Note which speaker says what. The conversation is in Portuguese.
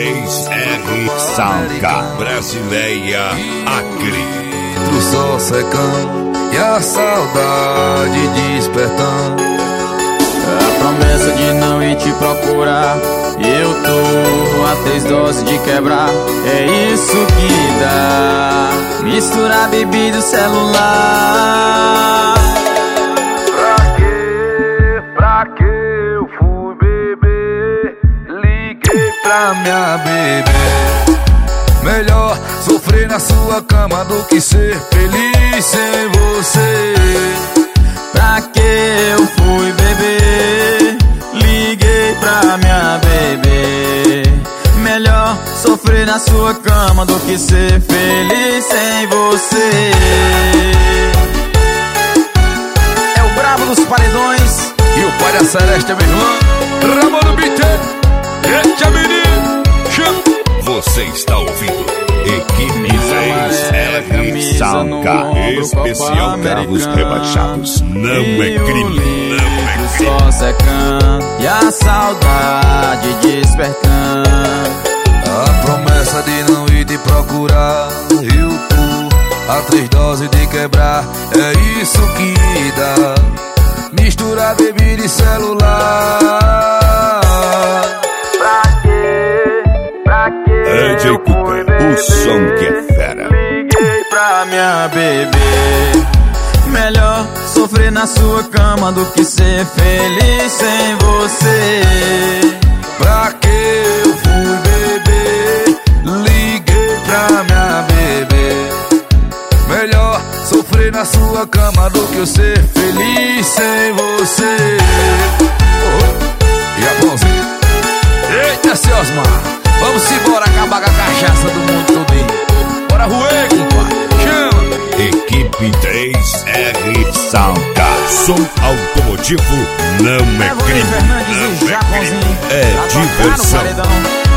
Speaker 1: 3R Salga Brasileia Acre.
Speaker 2: O sol secando e a saudade despertando.
Speaker 3: A promessa de não ir te procurar, eu tô a 3 doses de quebrar. É isso que dá, misturar bebida e celular.
Speaker 2: Pra que eu fui beber? Liguei pra minha bebê. Melhor sofrer na sua cama do que ser feliz sem você.
Speaker 3: Pra que eu fui beber? Liguei pra minha bebê. Melhor sofrer na sua cama do que ser feliz sem você. É o brabo dos paredões
Speaker 2: e o pai da Celeste é meu irmão Ramon Bitter. Eita menino, chama.
Speaker 1: Você está ouvindo Equipe 3R Salga, especial carros rebaixados. Não é crime, não é crime.
Speaker 3: Só secando e a saudade despertando.
Speaker 2: A promessa de não ir te procurar, eu tô a 3 doses de quebrar. É isso que dá, misturar bebida e celular.
Speaker 1: DJ Cooper, o som que é fera.
Speaker 3: Liguei pra minha bebê. Melhor sofrer na sua cama do que ser feliz sem você.
Speaker 2: Pra que eu fui beber? Liguei pra minha bebê. Melhor sofrer na sua cama do que eu ser feliz sem você. E a mãozinha. Eita, seu Osmar, vamos embora acabar com a cachaça do mundo todo. Bora ruer, compadre. Chama.
Speaker 1: Equipe 3R Salga. Som automotivo não é crime.
Speaker 3: Fernandes e Japãozinho.
Speaker 1: É diversão.